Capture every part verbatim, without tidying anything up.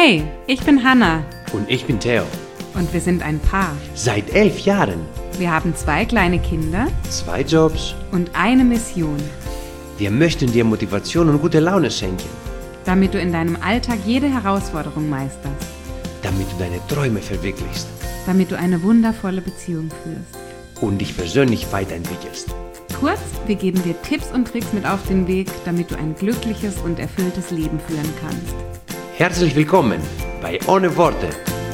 Hey, ich bin Hannah. Und ich bin Theo. Und wir sind ein Paar. Seit elf Jahren. Wir haben zwei kleine Kinder. Zwei Jobs. Und eine Mission. Wir möchten dir Motivation und gute Laune schenken. Damit du in deinem Alltag jede Herausforderung meisterst. Damit du deine Träume verwirklichst. Damit du eine wundervolle Beziehung führst. Und dich persönlich weiterentwickelst. Kurz, wir geben dir Tipps und Tricks mit auf den Weg, damit du ein glückliches und erfülltes Leben führen kannst. Herzlich willkommen bei Ohne Worte.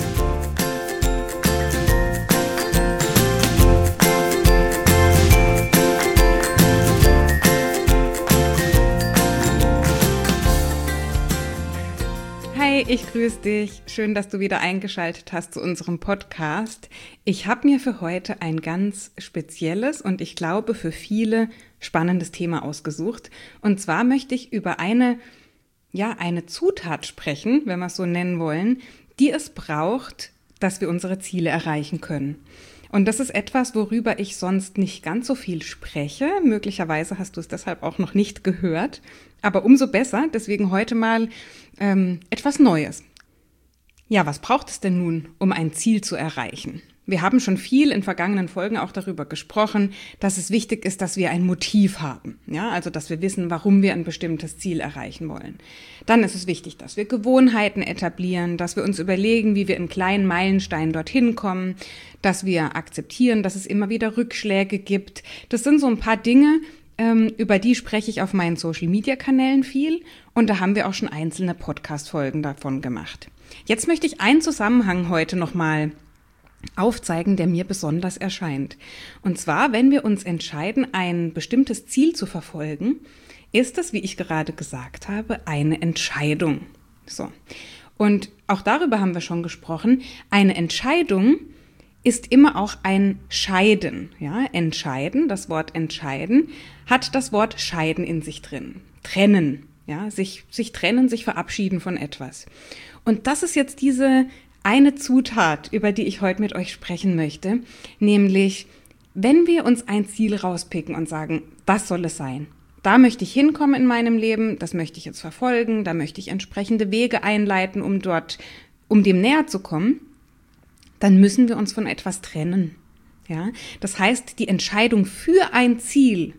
Hi, ich grüße dich. Schön, dass du wieder eingeschaltet hast zu unserem Podcast. Ich habe mir für heute ein ganz spezielles und ich glaube für viele spannendes Thema ausgesucht. Und zwar möchte ich über eine, ja, eine Zutat sprechen, wenn wir es so nennen wollen, die es braucht, dass wir unsere Ziele erreichen können. Und das ist etwas, worüber ich sonst nicht ganz so viel spreche. Möglicherweise hast du es deshalb auch noch nicht gehört. Aber umso besser, deswegen heute mal ähm, etwas Neues. Ja, was braucht es denn nun, um ein Ziel zu erreichen? Wir haben schon viel in vergangenen Folgen auch darüber gesprochen, dass es wichtig ist, dass wir ein Motiv haben. Ja, also dass wir wissen, warum wir ein bestimmtes Ziel erreichen wollen. Dann ist es wichtig, dass wir Gewohnheiten etablieren, dass wir uns überlegen, wie wir in kleinen Meilensteinen dorthin kommen, dass wir akzeptieren, dass es immer wieder Rückschläge gibt. Das sind so ein paar Dinge, ähm, über die spreche ich auf meinen Social-Media-Kanälen viel und da haben wir auch schon einzelne Podcast-Folgen davon gemacht. Jetzt möchte ich einen Zusammenhang heute nochmal aufzeigen, der mir besonders erscheint. Und zwar, wenn wir uns entscheiden, ein bestimmtes Ziel zu verfolgen, ist das, wie ich gerade gesagt habe, eine Entscheidung. So. Und auch darüber haben wir schon gesprochen. Eine Entscheidung ist immer auch ein Scheiden. Ja, entscheiden, das Wort entscheiden, hat das Wort scheiden in sich drin. Trennen, ja, sich, sich trennen, sich verabschieden von etwas. Und das ist jetzt diese eine Zutat, über die ich heute mit euch sprechen möchte, nämlich, wenn wir uns ein Ziel rauspicken und sagen, das soll es sein, da möchte ich hinkommen in meinem Leben, das möchte ich jetzt verfolgen, da möchte ich entsprechende Wege einleiten, um dort, um dem näher zu kommen, dann müssen wir uns von etwas trennen. Ja? Das heißt, die Entscheidung für ein Ziel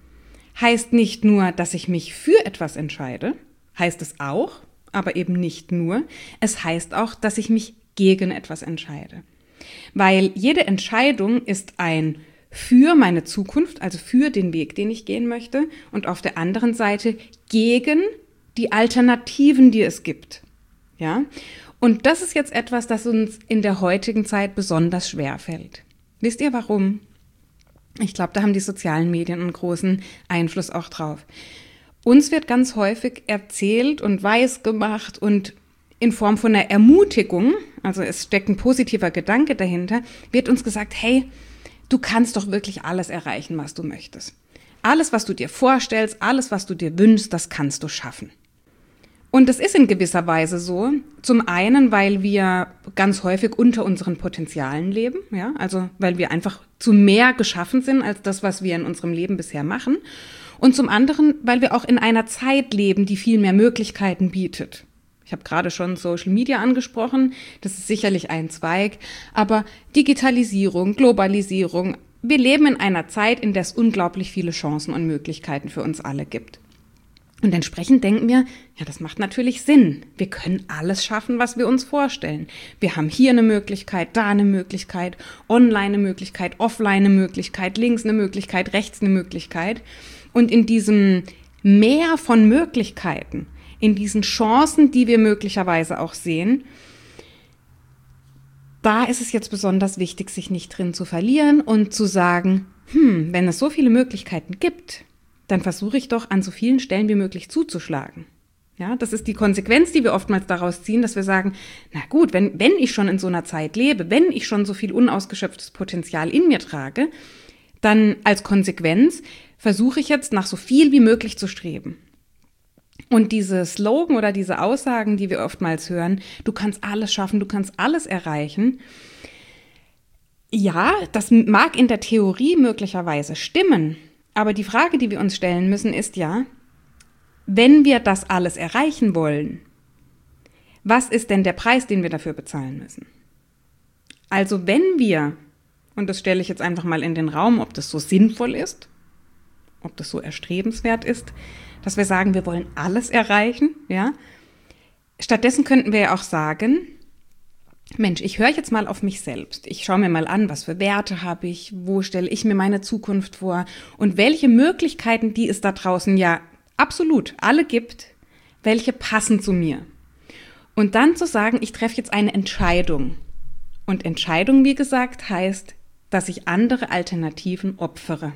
heißt nicht nur, dass ich mich für etwas entscheide, heißt es auch, aber eben nicht nur. Es heißt auch, dass ich mich gegen etwas entscheide. Weil jede Entscheidung ist ein für meine Zukunft, also für den Weg, den ich gehen möchte, und auf der anderen Seite gegen die Alternativen, die es gibt. Ja? Und das ist jetzt etwas, das uns in der heutigen Zeit besonders schwer fällt. Wisst ihr warum? Ich glaube, da haben die sozialen Medien einen großen Einfluss auch drauf. Uns wird ganz häufig erzählt und weisgemacht und in Form von einer Ermutigung, also es steckt ein positiver Gedanke dahinter, wird uns gesagt, hey, du kannst doch wirklich alles erreichen, was du möchtest. Alles, was du dir vorstellst, alles, was du dir wünschst, das kannst du schaffen. Und das ist in gewisser Weise so. Zum einen, weil wir ganz häufig unter unseren Potenzialen leben, ja, also weil wir einfach zu mehr geschaffen sind als das, was wir in unserem Leben bisher machen. Und zum anderen, weil wir auch in einer Zeit leben, die viel mehr Möglichkeiten bietet. Ich habe gerade schon Social Media angesprochen, das ist sicherlich ein Zweig, aber Digitalisierung, Globalisierung, wir leben in einer Zeit, in der es unglaublich viele Chancen und Möglichkeiten für uns alle gibt. Und entsprechend denken wir, ja, das macht natürlich Sinn. Wir können alles schaffen, was wir uns vorstellen. Wir haben hier eine Möglichkeit, da eine Möglichkeit, online eine Möglichkeit, offline eine Möglichkeit, links eine Möglichkeit, rechts eine Möglichkeit. Und in diesem Meer von Möglichkeiten, in diesen Chancen, die wir möglicherweise auch sehen, da ist es jetzt besonders wichtig, sich nicht drin zu verlieren und zu sagen, hm, wenn es so viele Möglichkeiten gibt, dann versuche ich doch an so vielen Stellen wie möglich zuzuschlagen. Ja, das ist die Konsequenz, die wir oftmals daraus ziehen, dass wir sagen, na gut, wenn, wenn ich schon in so einer Zeit lebe, wenn ich schon so viel unausgeschöpftes Potenzial in mir trage, dann als Konsequenz versuche ich jetzt nach so viel wie möglich zu streben. Und diese Slogan oder diese Aussagen, die wir oftmals hören, du kannst alles schaffen, du kannst alles erreichen. Ja, das mag in der Theorie möglicherweise stimmen, aber die Frage, die wir uns stellen müssen, ist ja, wenn wir das alles erreichen wollen, was ist denn der Preis, den wir dafür bezahlen müssen? Also wenn wir, und das stelle ich jetzt einfach mal in den Raum, ob das so sinnvoll ist, ob das so erstrebenswert ist, dass wir sagen, wir wollen alles erreichen, ja. Stattdessen könnten wir ja auch sagen, Mensch, ich höre jetzt mal auf mich selbst. Ich schaue mir mal an, was für Werte habe ich, wo stelle ich mir meine Zukunft vor und welche Möglichkeiten, die es da draußen ja absolut alle gibt, welche passen zu mir. Und dann zu sagen, ich treffe jetzt eine Entscheidung. Und Entscheidung, wie gesagt, heißt, dass ich andere Alternativen opfere.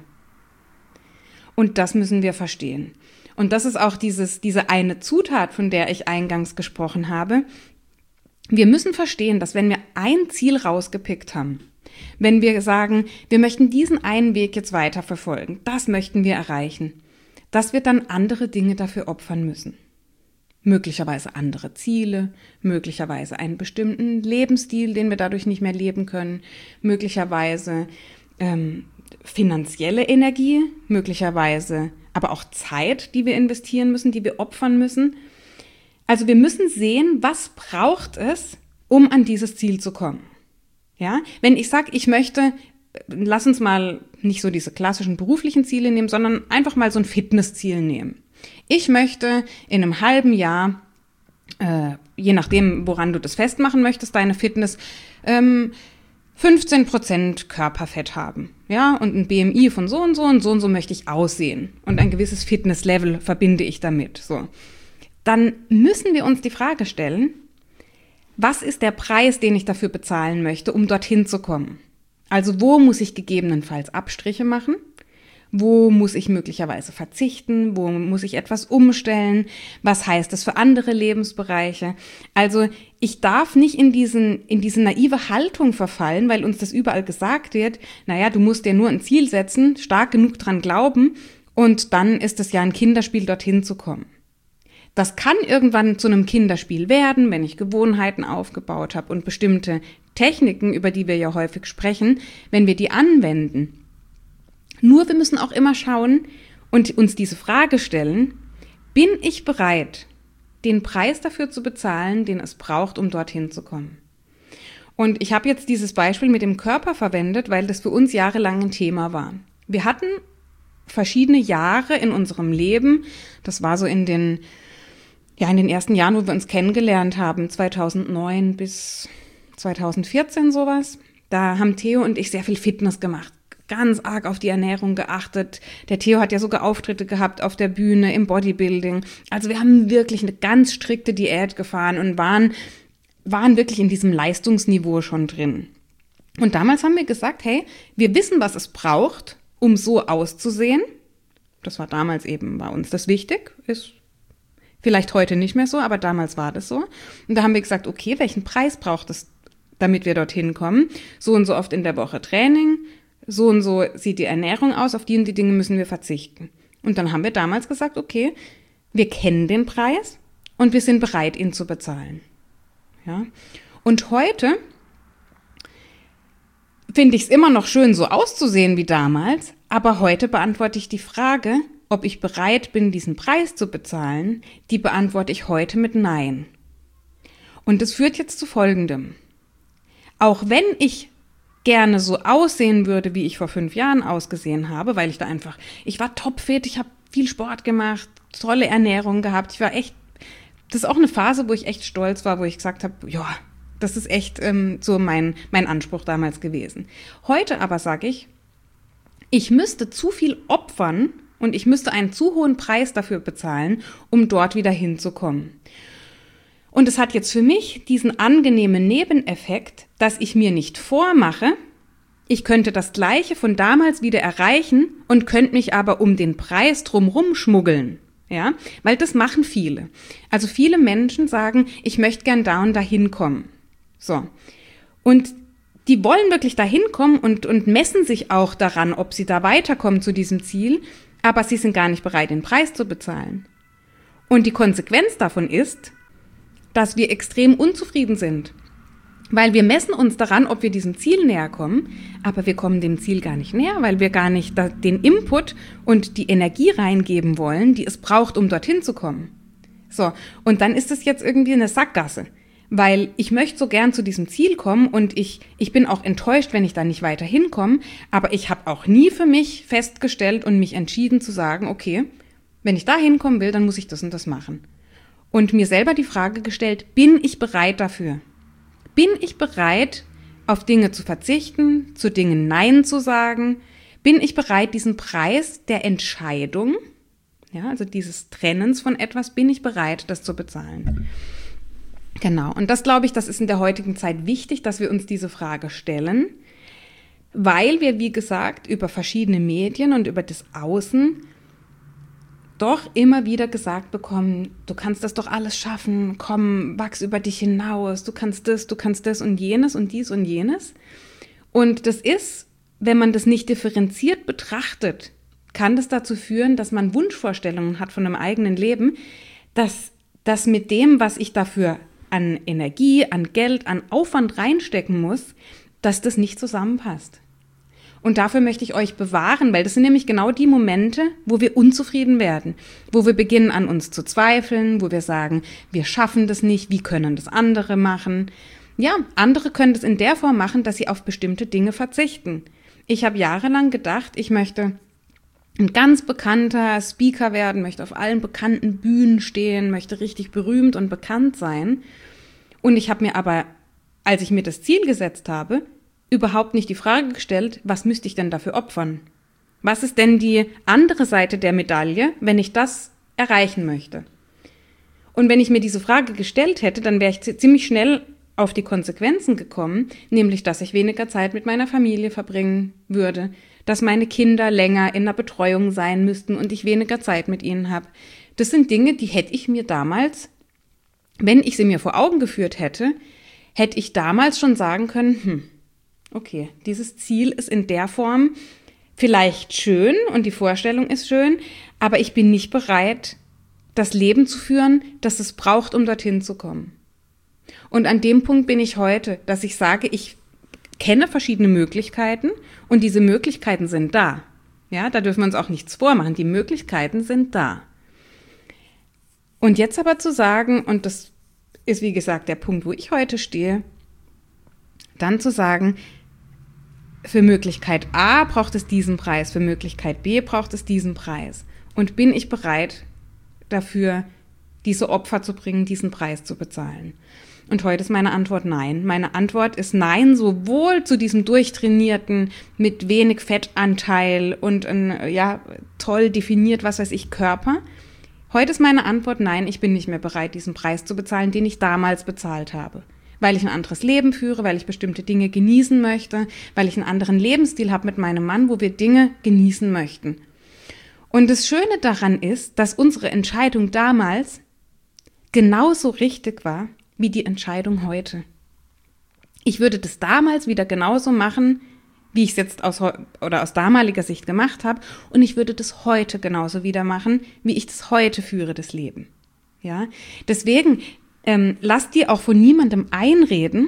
Und das müssen wir verstehen. Und das ist auch dieses, diese eine Zutat, von der ich eingangs gesprochen habe. Wir müssen verstehen, dass wenn wir ein Ziel rausgepickt haben, wenn wir sagen, wir möchten diesen einen Weg jetzt weiter verfolgen, das möchten wir erreichen, dass wir dann andere Dinge dafür opfern müssen. Möglicherweise andere Ziele, möglicherweise einen bestimmten Lebensstil, den wir dadurch nicht mehr leben können, möglicherweise ähm, finanzielle Energie, möglicherweise aber auch Zeit, die wir investieren müssen, die wir opfern müssen. Also wir müssen sehen, was braucht es, um an dieses Ziel zu kommen. Ja, wenn ich sage, ich möchte, lass uns mal nicht so diese klassischen beruflichen Ziele nehmen, sondern einfach mal so ein Fitnessziel nehmen. Ich möchte in einem halben Jahr, äh, je nachdem, woran du das festmachen möchtest, deine Fitness, ähm, fünfzehn Prozent Körperfett haben, ja, und ein B M I von so und so und so und so möchte ich aussehen und ein gewisses Fitnesslevel verbinde ich damit, so. Dann müssen wir uns die Frage stellen, was ist der Preis, den ich dafür bezahlen möchte, um dorthin zu kommen? Also wo muss ich gegebenenfalls Abstriche machen? Wo muss ich möglicherweise verzichten? Wo muss ich etwas umstellen? Was heißt das für andere Lebensbereiche? Also ich darf nicht in diesen, in diese naive Haltung verfallen, weil uns das überall gesagt wird, naja, du musst dir nur ein Ziel setzen, stark genug dran glauben und dann ist es ja ein Kinderspiel, dorthin zu kommen. Das kann irgendwann zu einem Kinderspiel werden, wenn ich Gewohnheiten aufgebaut habe und bestimmte Techniken, über die wir ja häufig sprechen, wenn wir die anwenden. Nur wir müssen auch immer schauen und uns diese Frage stellen, bin ich bereit, den Preis dafür zu bezahlen, den es braucht, um dorthin zu kommen? Und ich habe jetzt dieses Beispiel mit dem Körper verwendet, weil das für uns jahrelang ein Thema war. Wir hatten verschiedene Jahre in unserem Leben, das war so in den, ja, in den ersten Jahren, wo wir uns kennengelernt haben, zweitausendneun bis zweitausendvierzehn sowas, da haben Theo und ich sehr viel Fitness gemacht. Ganz arg auf die Ernährung geachtet. Der Theo hat ja sogar Auftritte gehabt auf der Bühne, im Bodybuilding. Also wir haben wirklich eine ganz strikte Diät gefahren und waren, waren wirklich in diesem Leistungsniveau schon drin. Und damals haben wir gesagt, hey, wir wissen, was es braucht, um so auszusehen. Das war damals eben bei uns das wichtig, ist vielleicht heute nicht mehr so, aber damals war das so. Und da haben wir gesagt, okay, welchen Preis braucht es, damit wir dorthin kommen? So und so oft in der Woche Training, so und so sieht die Ernährung aus, auf die und die Dinge müssen wir verzichten. Und dann haben wir damals gesagt, okay, wir kennen den Preis und wir sind bereit, ihn zu bezahlen. Ja? Und heute finde ich es immer noch schön, so auszusehen wie damals, aber heute beantworte ich die Frage, ob ich bereit bin, diesen Preis zu bezahlen, die beantworte ich heute mit Nein. Und das führt jetzt zu Folgendem. Auch wenn ich gerne so aussehen würde, wie ich vor fünf Jahren ausgesehen habe, weil ich da einfach, ich war topfit, ich habe viel Sport gemacht, tolle Ernährung gehabt, ich war echt, das ist auch eine Phase, wo ich echt stolz war, wo ich gesagt habe, ja, das ist echt ähm, so mein, mein Anspruch damals gewesen. Heute aber sage ich, ich müsste zu viel opfern und ich müsste einen zu hohen Preis dafür bezahlen, um dort wieder hinzukommen. Und es hat jetzt für mich diesen angenehmen Nebeneffekt, dass ich mir nicht vormache, ich könnte das Gleiche von damals wieder erreichen und könnte mich aber um den Preis drumherum schmuggeln. Ja, weil das machen viele. Also viele Menschen sagen, ich möchte gern da und da hinkommen. So. Und die wollen wirklich da hinkommen und, und messen sich auch daran, ob sie da weiterkommen zu diesem Ziel, aber sie sind gar nicht bereit, den Preis zu bezahlen. Und die Konsequenz davon ist, dass wir extrem unzufrieden sind, weil wir messen uns daran, ob wir diesem Ziel näher kommen, aber wir kommen dem Ziel gar nicht näher, weil wir gar nicht den Input und die Energie reingeben wollen, die es braucht, um dorthin zu kommen. So, und dann ist es jetzt irgendwie eine Sackgasse. weil ich möchte so gern zu diesem Ziel kommen und ich, ich bin auch enttäuscht, wenn ich da nicht weiter hinkomme, aber ich habe auch nie für mich festgestellt und mich entschieden zu sagen, okay, wenn ich da hinkommen will, dann muss ich das und das machen. Und mir selber die Frage gestellt, bin ich bereit dafür? Bin ich bereit, auf Dinge zu verzichten, zu Dingen Nein zu sagen? Bin ich bereit, diesen Preis der Entscheidung, ja, also dieses Trennens von etwas, bin ich bereit, das zu bezahlen? Genau, und das glaube ich, das ist in der heutigen Zeit wichtig, dass wir uns diese Frage stellen, weil wir, wie gesagt, über verschiedene Medien und über das Außen doch immer wieder gesagt bekommen, du kannst das doch alles schaffen, komm, wachs über dich hinaus, du kannst das, du kannst das und jenes und dies und jenes. Und das ist, wenn man das nicht differenziert betrachtet, kann das dazu führen, dass man Wunschvorstellungen hat von einem eigenen Leben, dass das mit dem, was ich dafür an Energie, an Geld, an Aufwand reinstecken muss, dass das nicht zusammenpasst. Und dafür möchte ich euch bewahren, weil das sind nämlich genau die Momente, wo wir unzufrieden werden, wo wir beginnen an uns zu zweifeln, wo wir sagen, wir schaffen das nicht, wie können das andere machen? Ja, andere können das in der Form machen, dass sie auf bestimmte Dinge verzichten. Ich habe jahrelang gedacht, ich möchte ein ganz bekannter Speaker werden, möchte auf allen bekannten Bühnen stehen, möchte richtig berühmt und bekannt sein. Und ich habe mir aber, als ich mir das Ziel gesetzt habe, überhaupt nicht die Frage gestellt, was müsste ich denn dafür opfern? Was ist denn die andere Seite der Medaille, wenn ich das erreichen möchte? Und wenn ich mir diese Frage gestellt hätte, dann wäre ich ziemlich schnell auf die Konsequenzen gekommen, nämlich, dass ich weniger Zeit mit meiner Familie verbringen würde, dass meine Kinder länger in der Betreuung sein müssten und ich weniger Zeit mit ihnen habe. Das sind Dinge, die hätte ich mir damals, wenn ich sie mir vor Augen geführt hätte, hätte ich damals schon sagen können, hm, okay, dieses Ziel ist in der Form vielleicht schön und die Vorstellung ist schön, aber ich bin nicht bereit, das Leben zu führen, das es braucht, um dorthin zu kommen. Und an dem Punkt bin ich heute, dass ich sage, ich kenne verschiedene Möglichkeiten und diese Möglichkeiten sind da. Ja, da dürfen wir uns auch nichts vormachen. Die Möglichkeiten sind da. Und jetzt aber zu sagen, und das ist wie gesagt der Punkt, wo ich heute stehe, dann zu sagen, für Möglichkeit A braucht es diesen Preis, für Möglichkeit B braucht es diesen Preis. Und bin ich bereit dafür, diese Opfer zu bringen, diesen Preis zu bezahlen? Und heute ist meine Antwort nein. Meine Antwort ist nein, sowohl zu diesem durchtrainierten, mit wenig Fettanteil und ein, ja, toll definiert, was weiß ich, Körper. Heute ist meine Antwort nein, ich bin nicht mehr bereit, diesen Preis zu bezahlen, den ich damals bezahlt habe. Weil ich ein anderes Leben führe, weil ich bestimmte Dinge genießen möchte, weil ich einen anderen Lebensstil habe mit meinem Mann, wo wir Dinge genießen möchten. Und das Schöne daran ist, dass unsere Entscheidung damals genauso richtig war, wie die Entscheidung heute. Ich würde das damals wieder genauso machen, wie ich es jetzt aus, oder aus damaliger Sicht gemacht habe, und ich würde das heute genauso wieder machen, wie ich das heute führe, das Leben. Ja, deswegen ähm, lass dir auch von niemandem einreden,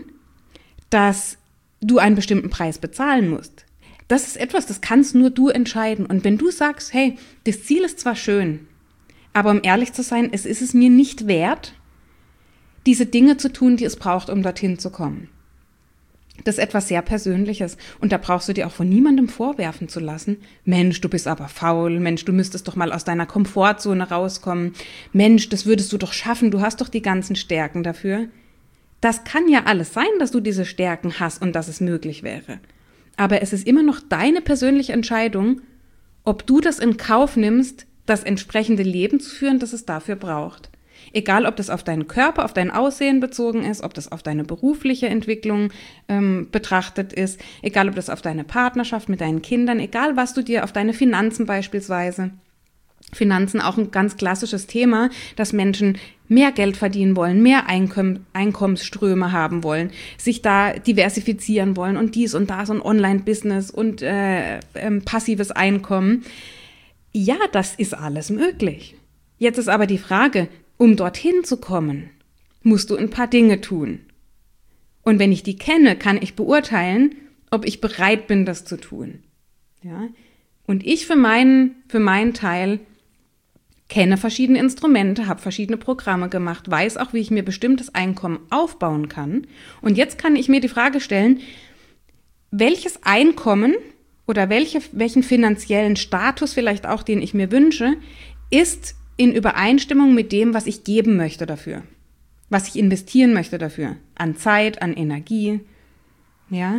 dass du einen bestimmten Preis bezahlen musst. Das ist etwas, das kannst nur du entscheiden. Und wenn du sagst, hey, das Ziel ist zwar schön, aber um ehrlich zu sein, es ist es mir nicht wert, diese Dinge zu tun, die es braucht, um dorthin zu kommen. Das ist etwas sehr Persönliches und da brauchst du dir auch von niemandem vorwerfen zu lassen, Mensch, du bist aber faul, Mensch, du müsstest doch mal aus deiner Komfortzone rauskommen, Mensch, das würdest du doch schaffen, du hast doch die ganzen Stärken dafür. Das kann ja alles sein, dass du diese Stärken hast und dass es möglich wäre. Aber es ist immer noch deine persönliche Entscheidung, ob du das in Kauf nimmst, das entsprechende Leben zu führen, das es dafür braucht. Egal, ob das auf deinen Körper, auf dein Aussehen bezogen ist, ob das auf deine berufliche Entwicklung ähm, betrachtet ist, egal, ob das auf deine Partnerschaft mit deinen Kindern, egal, was du dir auf deine Finanzen beispielsweise. Finanzen auch ein ganz klassisches Thema, dass Menschen mehr Geld verdienen wollen, mehr Einkomm- Einkommensströme haben wollen, sich da diversifizieren wollen und dies und das und Online-Business und äh, ähm, passives Einkommen. Ja, das ist alles möglich. Jetzt ist aber die Frage, um dorthin zu kommen, musst du ein paar Dinge tun. Und wenn ich die kenne, kann ich beurteilen, ob ich bereit bin, das zu tun. Ja? Und ich für meinen, für meinen Teil kenne verschiedene Instrumente, habe verschiedene Programme gemacht, weiß auch, wie ich mir bestimmtes Einkommen aufbauen kann. Und jetzt kann ich mir die Frage stellen, welches Einkommen oder welche, welchen finanziellen Status vielleicht auch, den ich mir wünsche, ist in Übereinstimmung mit dem, was ich geben möchte dafür, was ich investieren möchte dafür, an Zeit, an Energie, ja,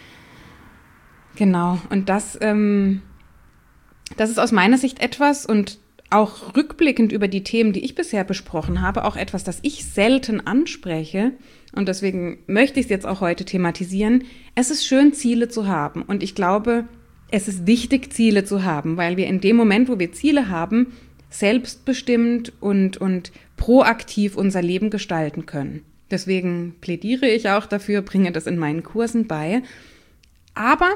genau. Und das, ähm, das ist aus meiner Sicht etwas und auch rückblickend über die Themen, die ich bisher besprochen habe, auch etwas, das ich selten anspreche. Und deswegen möchte ich es jetzt auch heute thematisieren. Es ist schön, Ziele zu haben. Und ich glaube, es ist wichtig, Ziele zu haben, weil wir in dem Moment, wo wir Ziele haben, selbstbestimmt und, und proaktiv unser Leben gestalten können. Deswegen plädiere ich auch dafür, bringe das in meinen Kursen bei. Aber,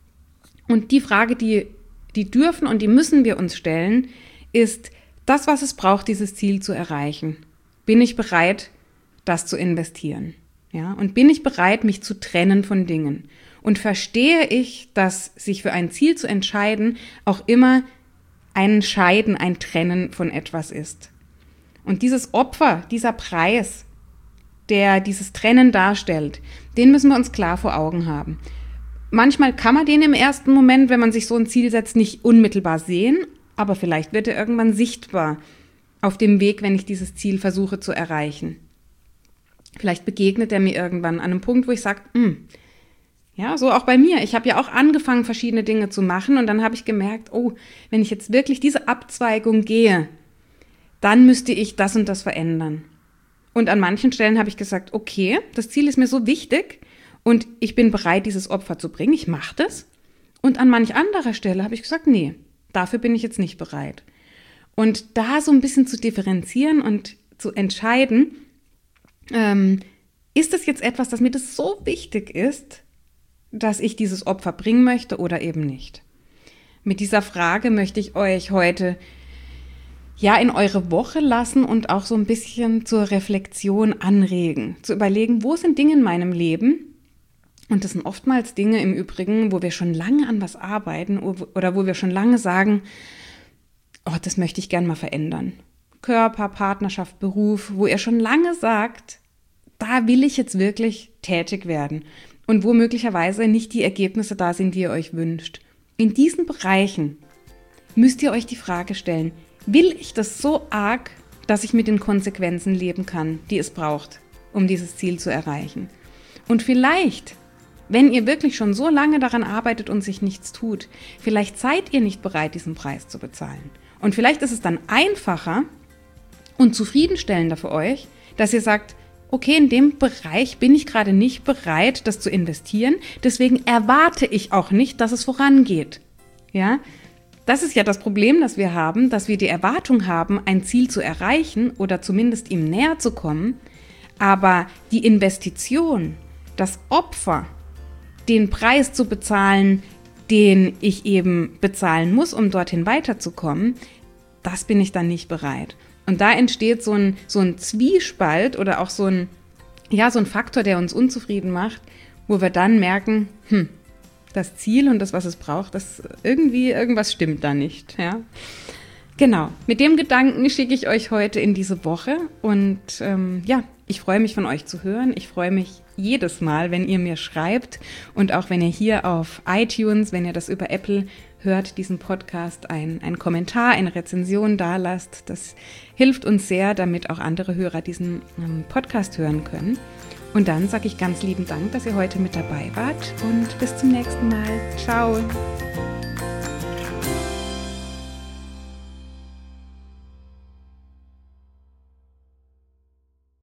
und die Frage, die, die dürfen und die müssen wir uns stellen, ist das, was es braucht, dieses Ziel zu erreichen. Bin ich bereit, das zu investieren? Ja? Und bin ich bereit, mich zu trennen von Dingen? Und verstehe ich, dass sich für ein Ziel zu entscheiden auch immer ein Scheiden, ein Trennen von etwas ist? Und dieses Opfer, dieser Preis, der dieses Trennen darstellt, den müssen wir uns klar vor Augen haben. Manchmal kann man den im ersten Moment, wenn man sich so ein Ziel setzt, nicht unmittelbar sehen, aber vielleicht wird er irgendwann sichtbar auf dem Weg, wenn ich dieses Ziel versuche zu erreichen. Vielleicht begegnet er mir irgendwann an einem Punkt, wo ich sage, ja, so auch bei mir. Ich habe ja auch angefangen, verschiedene Dinge zu machen und dann habe ich gemerkt, oh, wenn ich jetzt wirklich diese Abzweigung gehe, dann müsste ich das und das verändern. Und an manchen Stellen habe ich gesagt, okay, das Ziel ist mir so wichtig und ich bin bereit, dieses Opfer zu bringen, ich mache das. Und an manch anderer Stelle habe ich gesagt, nee, dafür bin ich jetzt nicht bereit. Und da so ein bisschen zu differenzieren und zu entscheiden, ähm, ist das jetzt etwas, das mir das so wichtig ist, dass ich dieses Opfer bringen möchte oder eben nicht? Mit dieser Frage möchte ich euch heute ja in eure Woche lassen und auch so ein bisschen zur Reflexion anregen, zu überlegen, wo sind Dinge in meinem Leben, und das sind oftmals Dinge im Übrigen, wo wir schon lange an was arbeiten oder wo wir schon lange sagen, oh, das möchte ich gern mal verändern. Körper, Partnerschaft, Beruf, wo ihr schon lange sagt, da will ich jetzt wirklich tätig werden und wo möglicherweise nicht die Ergebnisse da sind, die ihr euch wünscht. In diesen Bereichen müsst ihr euch die Frage stellen, will ich das so arg, dass ich mit den Konsequenzen leben kann, die es braucht, um dieses Ziel zu erreichen? Und vielleicht, wenn ihr wirklich schon so lange daran arbeitet und sich nichts tut, vielleicht seid ihr nicht bereit, diesen Preis zu bezahlen. Und vielleicht ist es dann einfacher und zufriedenstellender für euch, dass ihr sagt, okay, in dem Bereich bin ich gerade nicht bereit, das zu investieren, deswegen erwarte ich auch nicht, dass es vorangeht. Ja? Das ist ja das Problem, das wir haben, dass wir die Erwartung haben, ein Ziel zu erreichen oder zumindest ihm näher zu kommen, aber die Investition, das Opfer, den Preis zu bezahlen, den ich eben bezahlen muss, um dorthin weiterzukommen, das bin ich dann nicht bereit. Und da entsteht so ein, so ein Zwiespalt oder auch so ein, ja, so ein Faktor, der uns unzufrieden macht, wo wir dann merken, hm, das Ziel und das, was es braucht, das irgendwie, irgendwas stimmt da nicht. Ja? Genau, mit dem Gedanken schicke ich euch heute in diese Woche und ähm, ja, ich freue mich von euch zu hören. Ich freue mich jedes Mal, wenn ihr mir schreibt und auch wenn ihr hier auf iTunes, wenn ihr das über Apple hört, diesen Podcast, ein, ein Kommentar, eine Rezension dalasst. Das hilft uns sehr, damit auch andere Hörer diesen ähm, Podcast hören können. Und dann sage ich ganz lieben Dank, dass ihr heute mit dabei wart und bis zum nächsten Mal. Ciao!